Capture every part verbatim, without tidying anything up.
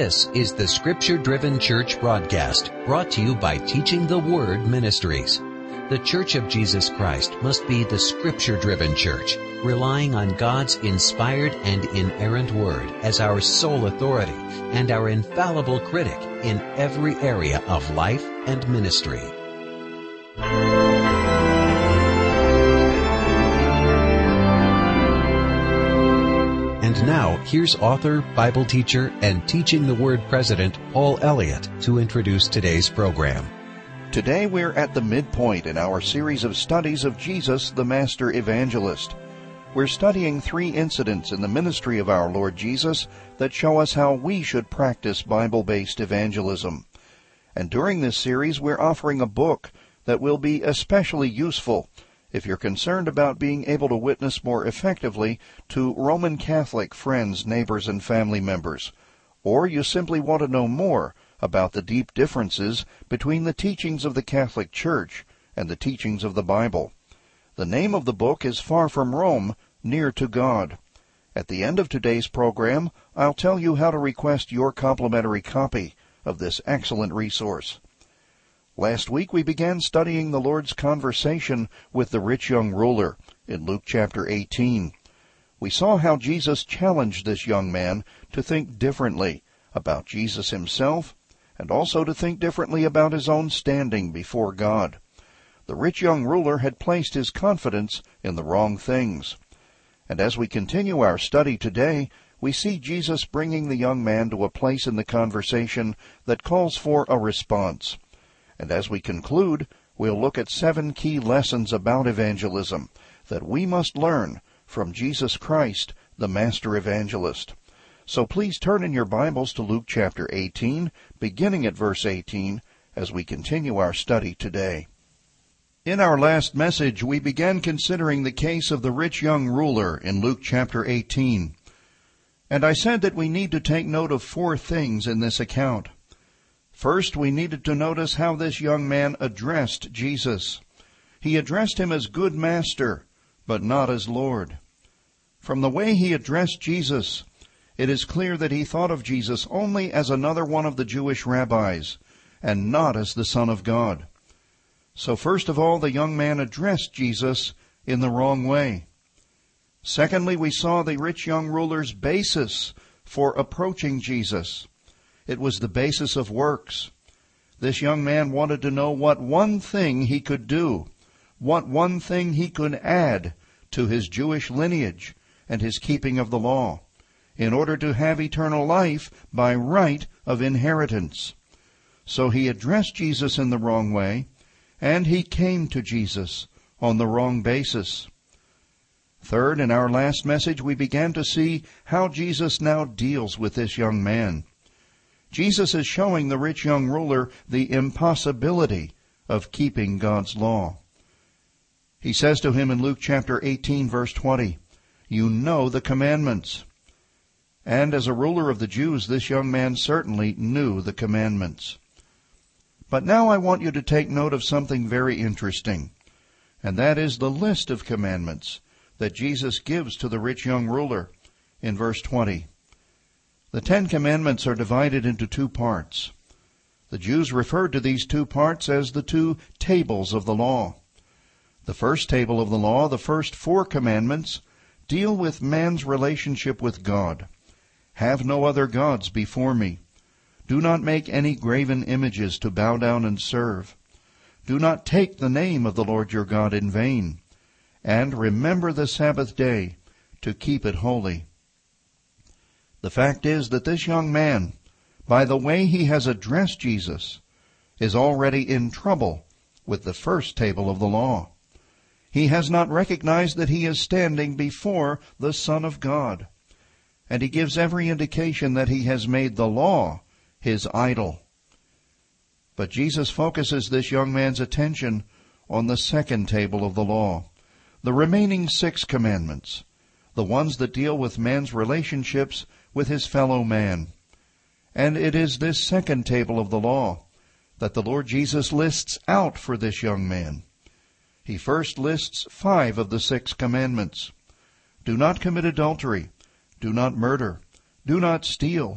This is the Scripture-Driven Church broadcast, brought to you by Teaching the Word Ministries. The Church of Jesus Christ must be the Scripture-Driven Church, relying on God's inspired and inerrant Word as our sole authority and our infallible critic in every area of life and ministry. And now, here's author, Bible teacher, and Teaching the Word president, Paul Elliott, to introduce today's program. Today we're at the midpoint in our series of studies of Jesus, the Master Evangelist. We're studying three incidents in the ministry of our Lord Jesus that show us how we should practice Bible-based evangelism. And during this series, we're offering a book that will be especially useful if you're concerned about being able to witness more effectively to Roman Catholic friends, neighbors, and family members, or you simply want to know more about the deep differences between the teachings of the Catholic Church and the teachings of the Bible. The name of the book is Far from Rome, Near to God. At the end of today's program, I'll tell you how to request your complimentary copy of this excellent resource. Last week we began studying the Lord's conversation with the rich young ruler in Luke chapter eighteen. We saw how Jesus challenged this young man to think differently about Jesus himself and also to think differently about his own standing before God. The rich young ruler had placed his confidence in the wrong things. And as we continue our study today, we see Jesus bringing the young man to a place in the conversation that calls for a response. And as we conclude, we'll look at seven key lessons about evangelism that we must learn from Jesus Christ, the Master Evangelist. So please turn in your Bibles to Luke chapter eighteen, beginning at verse eighteen, as we continue our study today. In our last message, we began considering the case of the rich young ruler in Luke chapter eighteen. And I said that we need to take note of four things in this account. First, we needed to notice how this young man addressed Jesus. He addressed him as good master, but not as Lord. From the way he addressed Jesus, it is clear that he thought of Jesus only as another one of the Jewish rabbis, and not as the Son of God. So first of all, the young man addressed Jesus in the wrong way. Secondly, we saw the rich young ruler's basis for approaching Jesus. It was the basis of works. This young man wanted to know what one thing he could do, what one thing he could add to his Jewish lineage and his keeping of the law, in order to have eternal life by right of inheritance. So he addressed Jesus in the wrong way, and he came to Jesus on the wrong basis. Third, in our last message, we began to see how Jesus now deals with this young man. Jesus is showing the rich young ruler the impossibility of keeping God's law. He says to him in Luke chapter eighteen, verse twenty, "You know the commandments." And as a ruler of the Jews, this young man certainly knew the commandments. But now I want you to take note of something very interesting, and that is the list of commandments that Jesus gives to the rich young ruler in verse twenty. The Ten Commandments are divided into two parts. The Jews referred to these two parts as the two tables of the law. The first table of the law, the first four commandments, deal with man's relationship with God. Have no other gods before me. Do not make any graven images to bow down and serve. Do not take the name of the Lord your God in vain. And remember the Sabbath day to keep it holy. The fact is that this young man, by the way he has addressed Jesus, is already in trouble with the first table of the law. He has not recognized that he is standing before the Son of God, and he gives every indication that he has made the law his idol. But Jesus focuses this young man's attention on the second table of the law, the remaining six commandments, the ones that deal with man's relationships with his fellow man. And it is this second table of the law that the Lord Jesus lists out for this young man. He first lists five of the six commandments. Do not commit adultery. Do not murder. Do not steal.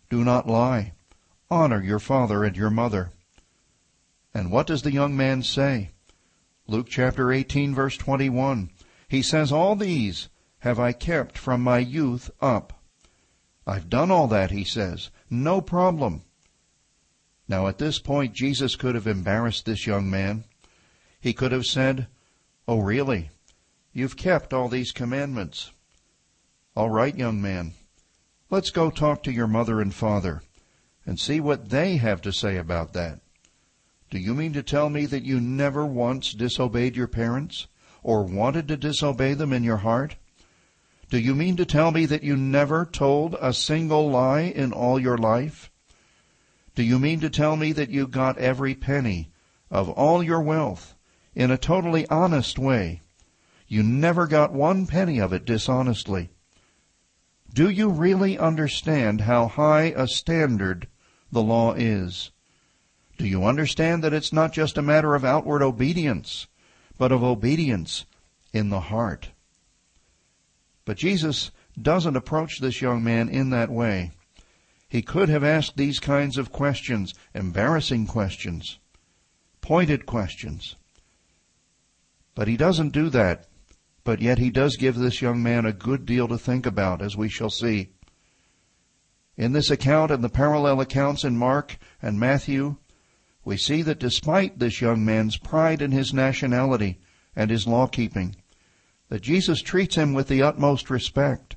Do not lie. Honor your father and your mother. And what does the young man say? Luke chapter eighteen, verse twenty-one. He says, all these have I kept from my youth up. I've done all that, he says. No problem. Now at this point, Jesus could have embarrassed this young man. He could have said, oh, really? You've kept all these commandments. All right, young man. Let's go talk to your mother and father and see what they have to say about that. Do you mean to tell me that you never once disobeyed your parents or wanted to disobey them in your heart? Do you mean to tell me that you never told a single lie in all your life? Do you mean to tell me that you got every penny of all your wealth in a totally honest way? You never got one penny of it dishonestly. Do you really understand how high a standard the law is? Do you understand that it's not just a matter of outward obedience, but of obedience in the heart? But Jesus doesn't approach this young man in that way. He could have asked these kinds of questions, embarrassing questions, pointed questions. But he doesn't do that. But yet he does give this young man a good deal to think about, as we shall see. In this account and the parallel accounts in Mark and Matthew, we see that despite this young man's pride in his nationality and his law-keeping, that Jesus treats him with the utmost respect.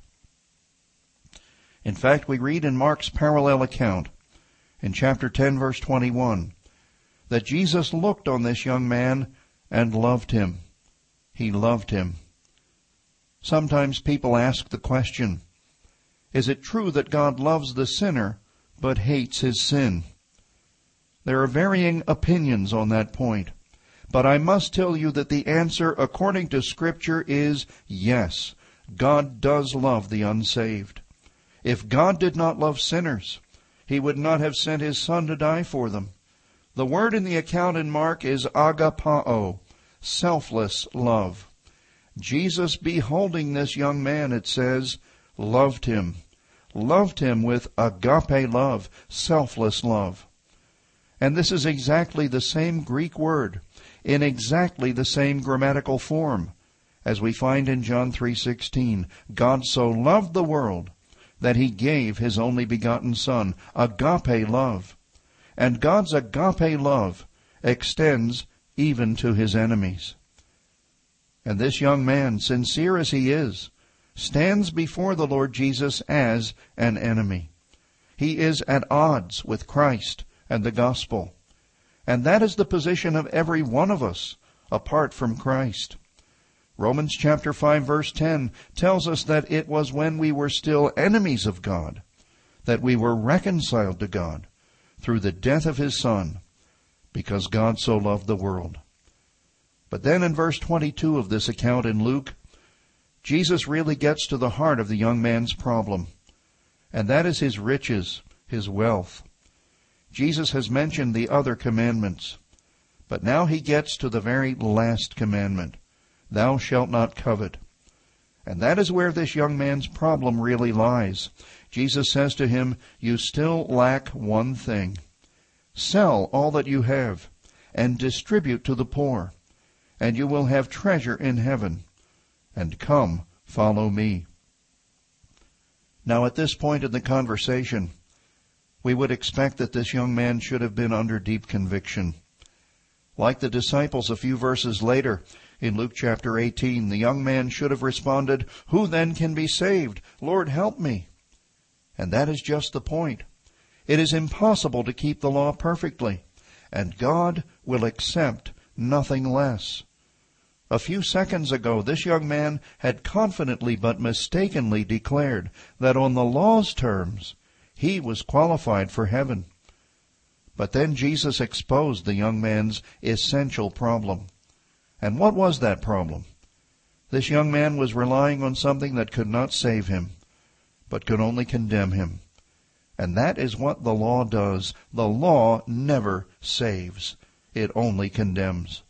In fact, we read in Mark's parallel account, in chapter ten, verse twenty-one, that Jesus looked on this young man and loved him. He loved him. Sometimes people ask the question, is it true that God loves the sinner but hates his sin? There are varying opinions on that point, but I must tell you that the answer according to Scripture is yes. God does love the unsaved. If God did not love sinners, he would not have sent his Son to die for them. The word in the account in Mark is agapao, selfless love. Jesus, beholding this young man, it says, loved him. Loved him with agape love, selfless love. And this is exactly the same Greek word, in exactly the same grammatical form, as we find in John three sixteen. God so loved the world that he gave his only begotten Son, agape love. And God's agape love extends even to his enemies. And this young man, sincere as he is, stands before the Lord Jesus as an enemy. He is at odds with Christ and the gospel. And that is the position of every one of us apart from Christ. Romans chapter five verse ten tells us that it was when we were still enemies of God that we were reconciled to God through the death of his Son, because God so loved the world. But then in verse twenty-two of this account in Luke, Jesus really gets to the heart of the young man's problem, and that is his riches, his wealth. Jesus has mentioned the other commandments, but now he gets to the very last commandment, thou shalt not covet. And that is where this young man's problem really lies. Jesus says to him, you still lack one thing. Sell all that you have and distribute to the poor, and you will have treasure in heaven. And come, follow me. Now at this point in the conversation, we would expect that this young man should have been under deep conviction. Like the disciples a few verses later, in Luke chapter eighteen, the young man should have responded, who then can be saved? Lord, help me. And that is just the point. It is impossible to keep the law perfectly, and God will accept nothing less. A few seconds ago, this young man had confidently but mistakenly declared that on the law's terms, he was qualified for heaven. But then Jesus exposed the young man's essential problem. And what was that problem? This young man was relying on something that could not save him, but could only condemn him. And that is what the law does. The law never saves. It only condemns.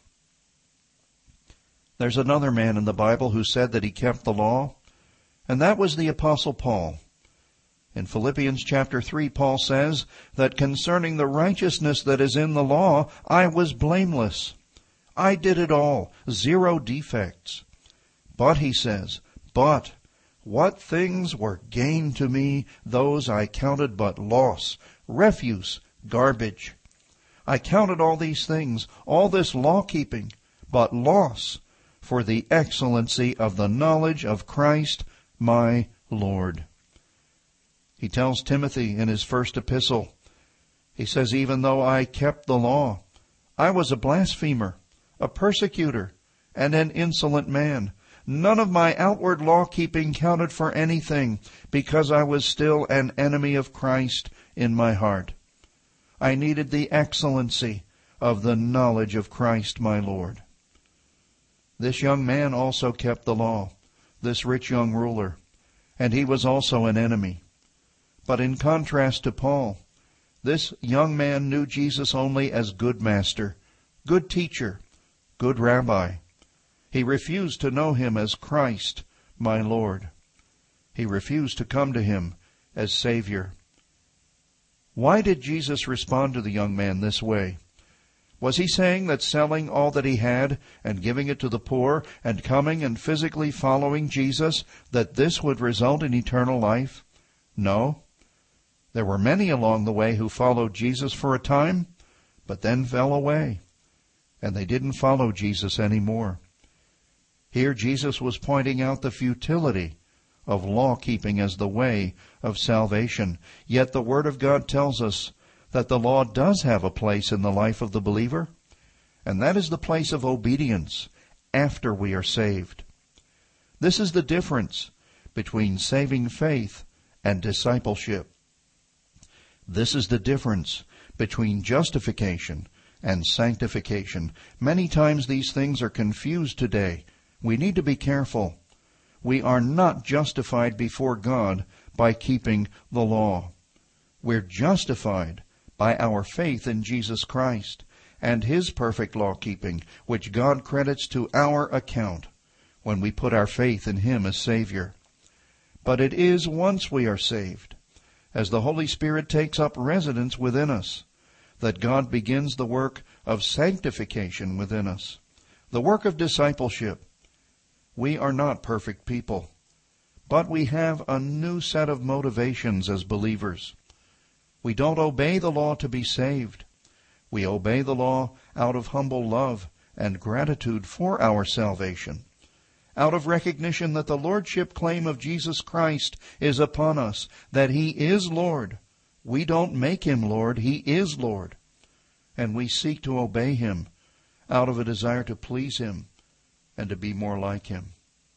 There's another man in the Bible who said that he kept the law, and that was the Apostle Paul. In Philippians chapter three, Paul says that concerning the righteousness that is in the law, I was blameless. I did it all, zero defects. But, he says, but what things were gain to me, those I counted but loss, refuse, garbage. I counted all these things, all this law-keeping, but loss, for the excellency of the knowledge of Christ my Lord. He tells Timothy in his first epistle, he says, even though I kept the law, I was a blasphemer, a persecutor, and an insolent man. None of my outward law-keeping counted for anything, because I was still an enemy of Christ in my heart. I needed the excellency of the knowledge of Christ my Lord. This young man also kept the law, this rich young ruler, and he was also an enemy. But in contrast to Paul, this young man knew Jesus only as good master, good teacher, good rabbi. He refused to know him as Christ, my Lord. He refused to come to him as Savior. Why did Jesus respond to the young man this way? Was he saying that selling all that he had and giving it to the poor and coming and physically following Jesus, that this would result in eternal life? No. There were many along the way who followed Jesus for a time, but then fell away, and they didn't follow Jesus anymore. Here Jesus was pointing out the futility of law-keeping as the way of salvation. Yet the Word of God tells us that the law does have a place in the life of the believer, and that is the place of obedience after we are saved. This is the difference between saving faith and discipleship. This is the difference between justification and sanctification. Many times these things are confused today. We need to be careful. We are not justified before God by keeping the law. We're justified by our faith in Jesus Christ and His perfect law-keeping, which God credits to our account when we put our faith in Him as Savior. But it is once we are saved, as the Holy Spirit takes up residence within us, that God begins the work of sanctification within us, the work of discipleship. We are not perfect people, but we have a new set of motivations as believers. We don't obey the law to be saved. We obey the law out of humble love and gratitude for our salvation, out of recognition that the lordship claim of Jesus Christ is upon us, that He is Lord. We don't make Him Lord, He is Lord. And we seek to obey Him out of a desire to please Him and to be more like Him.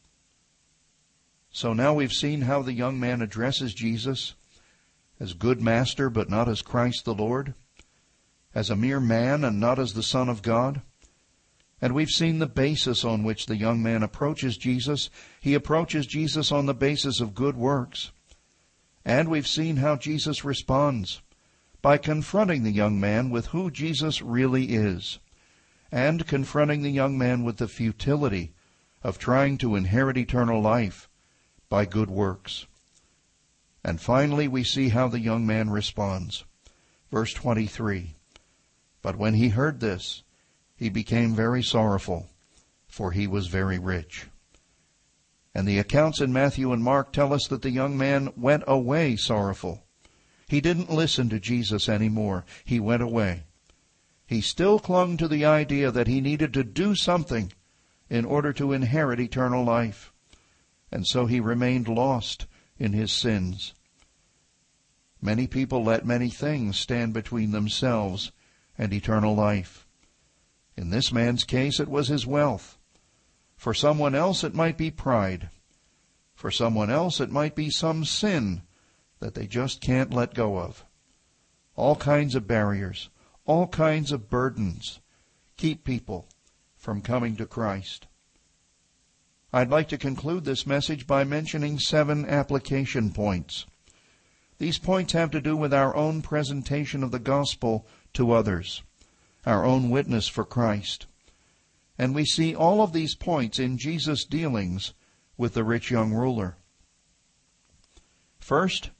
So now we've seen how the young man addresses Jesus as good master, but not as Christ the Lord, as a mere man and not as the Son of God. And we've seen the basis on which the young man approaches Jesus. He approaches Jesus on the basis of good works. And we've seen how Jesus responds by confronting the young man with who Jesus really is, and confronting the young man with the futility of trying to inherit eternal life by good works. And finally, we see how the young man responds. Verse twenty-three, "But when he heard this, he became very sorrowful, for he was very rich." And the accounts in Matthew and Mark tell us that the young man went away sorrowful. He didn't listen to Jesus anymore. He went away. He still clung to the idea that he needed to do something in order to inherit eternal life. And so he remained lost in his sins. Many people let many things stand between themselves and eternal life. In this man's case, it was his wealth. For someone else, it might be pride. For someone else, it might be some sin that they just can't let go of. All kinds of barriers, all kinds of burdens keep people from coming to Christ. I'd like to conclude this message by mentioning seven application points. These points have to do with our own presentation of the gospel to others, our own witness for Christ. And we see all of these points in Jesus' dealings with the rich young ruler. First,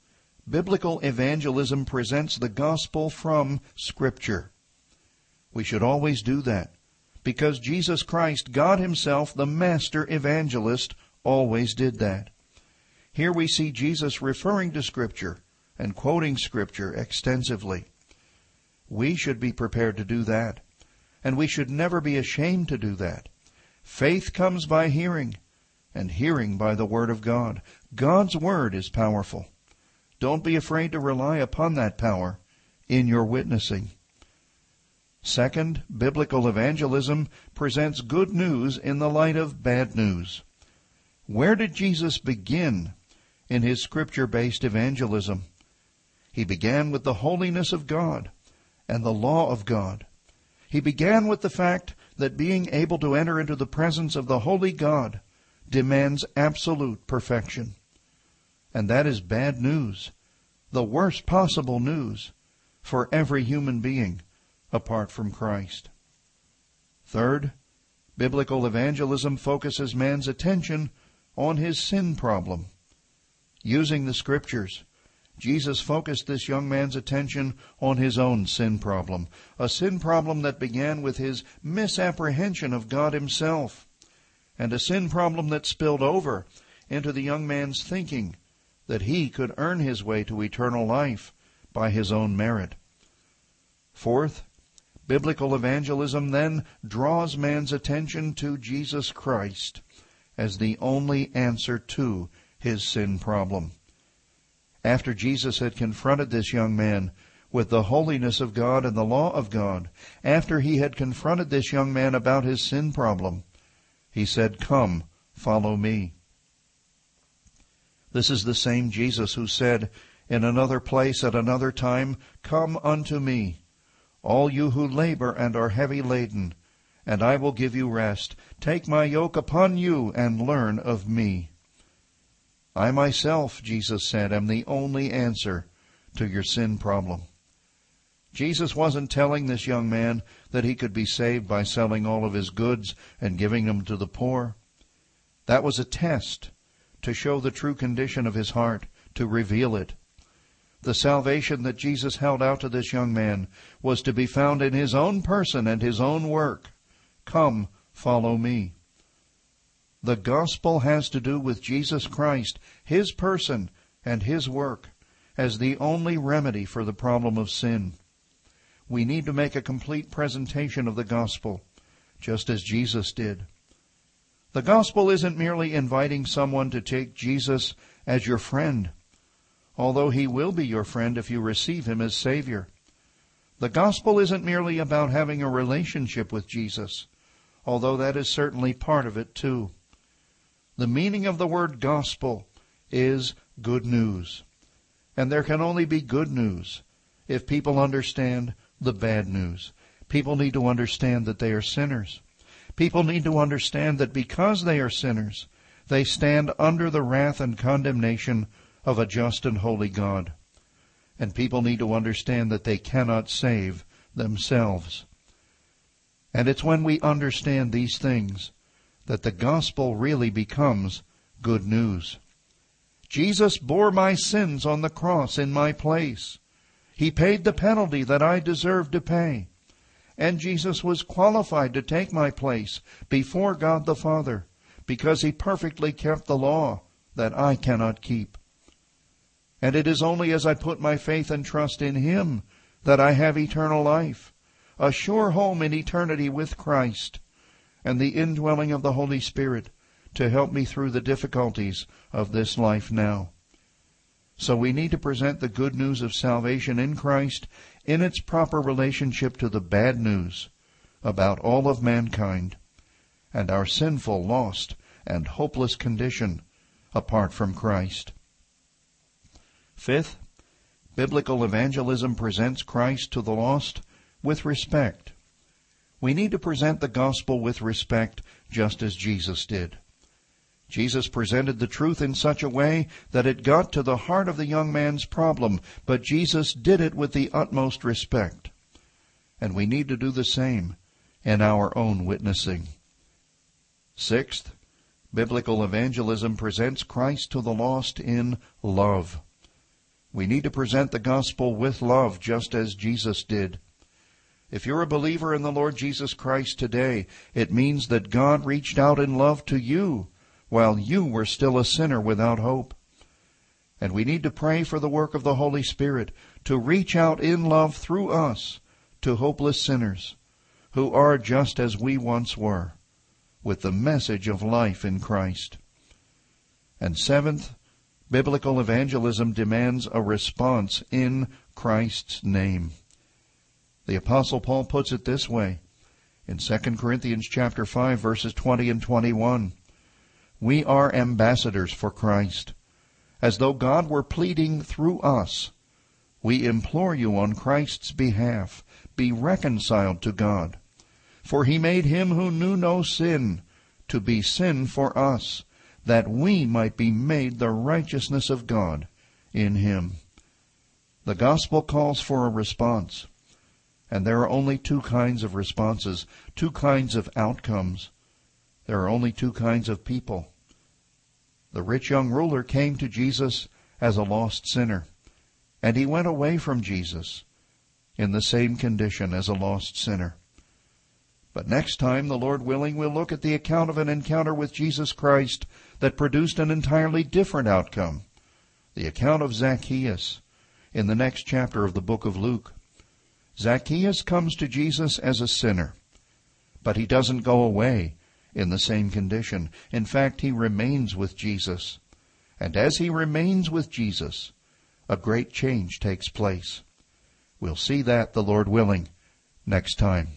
biblical evangelism presents the gospel from Scripture. We should always do that, because Jesus Christ, God Himself, the master evangelist, always did that. Here we see Jesus referring to Scripture and quoting Scripture extensively. We should be prepared to do that, and we should never be ashamed to do that. Faith comes by hearing, and hearing by the Word of God. God's Word is powerful. Don't be afraid to rely upon that power in your witnessing. Second, biblical evangelism presents good news in the light of bad news. Where did Jesus begin in His Scripture-based evangelism? He began with the holiness of God and the law of God. He began with the fact that being able to enter into the presence of the holy God demands absolute perfection. And that is bad news, the worst possible news for every human being apart from Christ. Third, biblical evangelism focuses man's attention on his sin problem. Using the Scriptures, Jesus focused this young man's attention on his own sin problem, a sin problem that began with his misapprehension of God Himself, and a sin problem that spilled over into the young man's thinking that he could earn his way to eternal life by his own merit. Fourth, biblical evangelism then draws man's attention to Jesus Christ as the only answer to his sin problem. After Jesus had confronted this young man with the holiness of God and the law of God, after He had confronted this young man about his sin problem, He said, "Come, follow me." This is the same Jesus who said in another place at another time, "Come unto me, all you who labor and are heavy laden, and I will give you rest. Take my yoke upon you and learn of me." I myself, Jesus said, am the only answer to your sin problem. Jesus wasn't telling this young man that he could be saved by selling all of his goods and giving them to the poor. That was a test to show the true condition of his heart, to reveal it. The salvation that Jesus held out to this young man was to be found in His own person and His own work. Come, follow me. The gospel has to do with Jesus Christ, His person and His work, as the only remedy for the problem of sin. We need to make a complete presentation of the gospel, just as Jesus did. The gospel isn't merely inviting someone to take Jesus as your friend, although He will be your friend if you receive Him as Savior. The gospel isn't merely about having a relationship with Jesus, although that is certainly part of it too. The meaning of the word gospel is good news. And there can only be good news if people understand the bad news. People need to understand that they are sinners. People need to understand that because they are sinners, they stand under the wrath and condemnation of a just and holy God. And people need to understand that they cannot save themselves. And it's when we understand these things that the gospel really becomes good news. Jesus bore my sins on the cross in my place. He paid the penalty that I deserved to pay. And Jesus was qualified to take my place before God the Father because He perfectly kept the law that I cannot keep. And it is only as I put my faith and trust in Him that I have eternal life, a sure home in eternity with Christ, and the indwelling of the Holy Spirit to help me through the difficulties of this life now. So we need to present the good news of salvation in Christ in its proper relationship to the bad news about all of mankind and our sinful, lost, and hopeless condition apart from Christ. Fifth, biblical evangelism presents Christ to the lost with respect. We need to present the gospel with respect, just as Jesus did. Jesus presented the truth in such a way that it got to the heart of the young man's problem, but Jesus did it with the utmost respect. And we need to do the same in our own witnessing. Sixth, biblical evangelism presents Christ to the lost in love. We need to present the gospel with love, just as Jesus did. If you're a believer in the Lord Jesus Christ today, it means that God reached out in love to you while you were still a sinner without hope. And we need to pray for the work of the Holy Spirit to reach out in love through us to hopeless sinners who are just as we once were, with the message of life in Christ. And seventh, biblical evangelism demands a response in Christ's name. The Apostle Paul puts it this way in Second Corinthians chapter five, verses twenty and twenty-one. We are ambassadors for Christ, as though God were pleading through us. We implore you on Christ's behalf, be reconciled to God. For he made him who knew no sin to be sin for us, that we might be made the righteousness of God in him. The gospel calls for a response, and there are only two kinds of responses, two kinds of outcomes. There are only two kinds of people. The rich young ruler came to Jesus as a lost sinner, and he went away from Jesus in the same condition as a lost sinner. But next time, the Lord willing, we'll look at the account of an encounter with Jesus Christ that produced an entirely different outcome. The account of Zacchaeus in the next chapter of the book of Luke. Zacchaeus comes to Jesus as a sinner, but he doesn't go away in the same condition. In fact, he remains with Jesus. And as he remains with Jesus, a great change takes place. We'll see that, the Lord willing, next time.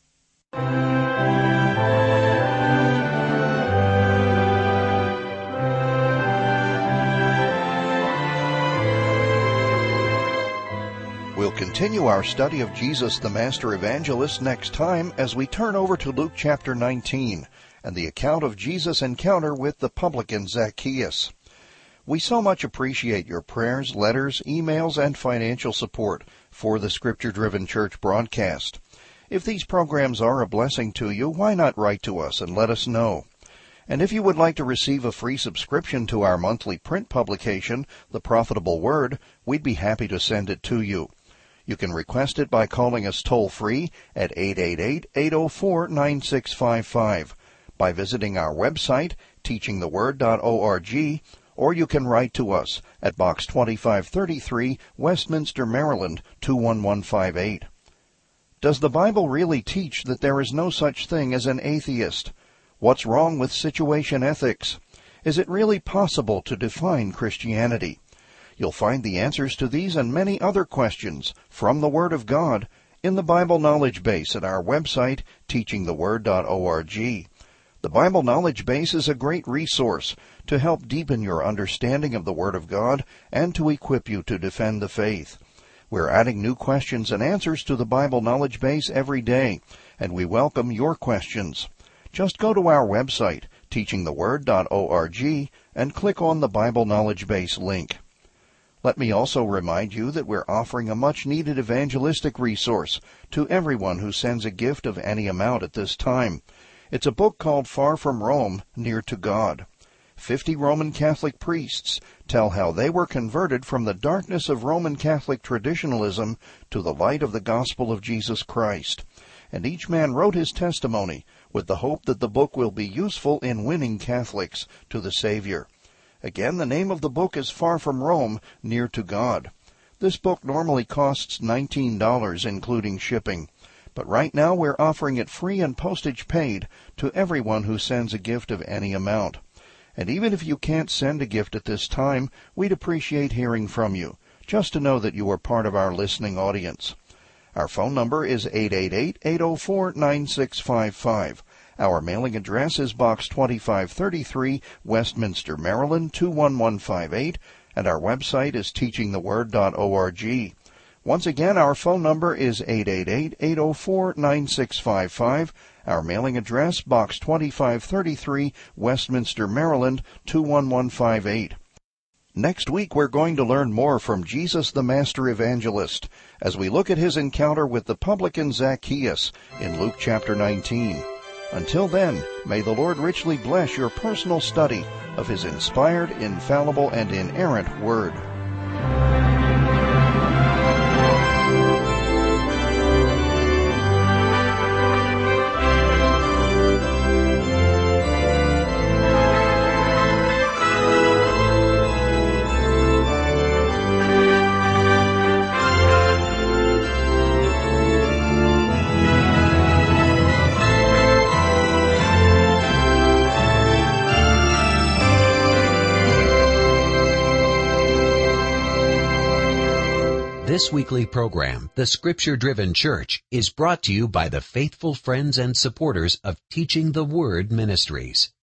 We'll continue our study of Jesus the Master Evangelist next time as we turn over to Luke chapter nineteen and the account of Jesus' encounter with the publican Zacchaeus. We so much appreciate your prayers, letters, emails, and financial support for the Scripture-Driven Church broadcast. If these programs are a blessing to you, why not write to us and let us know? And if you would like to receive a free subscription to our monthly print publication, The Profitable Word, we'd be happy to send it to you. You can request it by calling us toll-free at eight eight eight, eight oh four, nine six five five, by visiting our website, teaching the word dot org, or you can write to us at Box twenty-five thirty-three, Westminster, Maryland, two one one five eight. Does the Bible really teach that there is no such thing as an atheist? What's wrong with situation ethics? Is it really possible to define Christianity? You'll find the answers to these and many other questions from the Word of God in the Bible Knowledge Base at our website, teaching the word dot org. The Bible Knowledge Base is a great resource to help deepen your understanding of the Word of God and to equip you to defend the faith. We're adding new questions and answers to the Bible Knowledge Base every day, and we welcome your questions. Just go to our website, teaching the word dot org, and click on the Bible Knowledge Base link. Let me also remind you that we're offering a much-needed evangelistic resource to everyone who sends a gift of any amount at this time. It's a book called Far from Rome, Near to God. Fifty Roman Catholic priests tell how they were converted from the darkness of Roman Catholic traditionalism to the light of the gospel of Jesus Christ. And each man wrote his testimony with the hope that the book will be useful in winning Catholics to the Savior. Again, the name of the book is Far from Rome, Near to God. This book normally costs nineteen dollars, including shipping. But right now we're offering it free and postage paid to everyone who sends a gift of any amount. And even if you can't send a gift at this time, we'd appreciate hearing from you, just to know that you are part of our listening audience. Our phone number is eight eight eight, eight oh four, nine six five five. Our mailing address is Box twenty-five thirty-three, Westminster, Maryland, two one one five eight, and our website is teaching the word dot org. Once again, our phone number is eight eight eight, eight oh four, nine six five five. Our mailing address, Box twenty-five thirty-three, Westminster, Maryland, two one one five eight. Next week, we're going to learn more from Jesus the Master Evangelist as we look at his encounter with the publican Zacchaeus in Luke chapter nineteen. Until then, may the Lord richly bless your personal study of his inspired, infallible, and inerrant Word. This weekly program, The Scripture-Driven Church, is brought to you by the faithful friends and supporters of Teaching the Word Ministries.